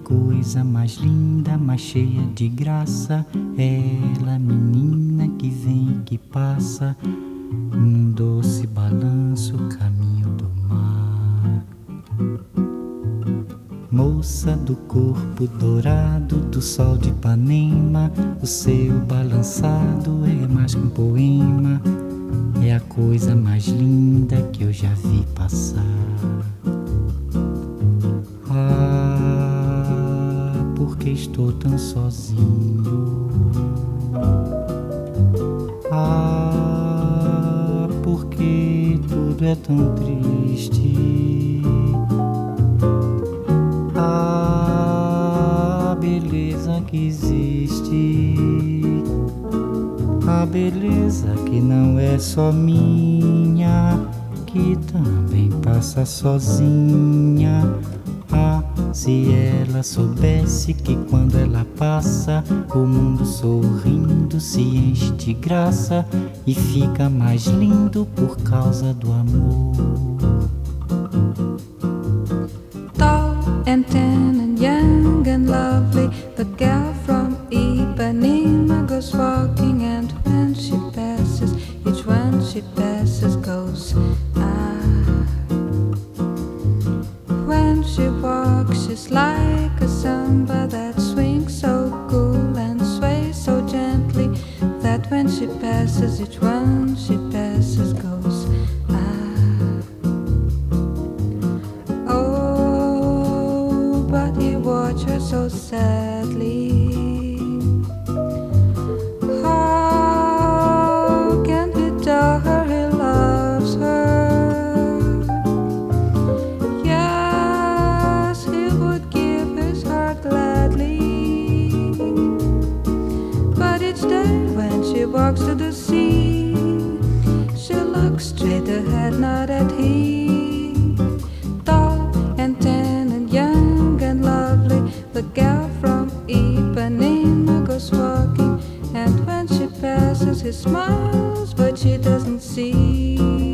coisa mais linda, mais cheia de graça. Ela, menina que vem e que passa, num doce balanço, caminho do mar. Moça do corpo dourado do sol de Ipanema, o seu balançado é mais que um poema. É a coisa mais linda que eu já vi passar. Ah, porque estou tão sozinho. Ah, porque tudo é tão triste. Ah, beleza que existe. A beleza que não é só minha, que também passa sozinha. Ah, se ela soubesse que quando ela passa, o mundo sorrindo se enche de graça e fica mais lindo por causa do amor. Tall and tan and young and lovely, the girl from Ipanema goes walking, and when she passes, each one she passes goes ah. When she walks, she's like a samba that swings so cool and sways so gently, that when she passes, each one she passes goes ah. Oh, but he watch her so sadly. How can he tell her he loves her? Yes, he would give his heart gladly. But each day when she walks to the sea, she looks straight ahead, not at him. Tall and tan and young and lovely, the girl from Ipanema goes walking, and when she passes, he smiles, but she doesn't see.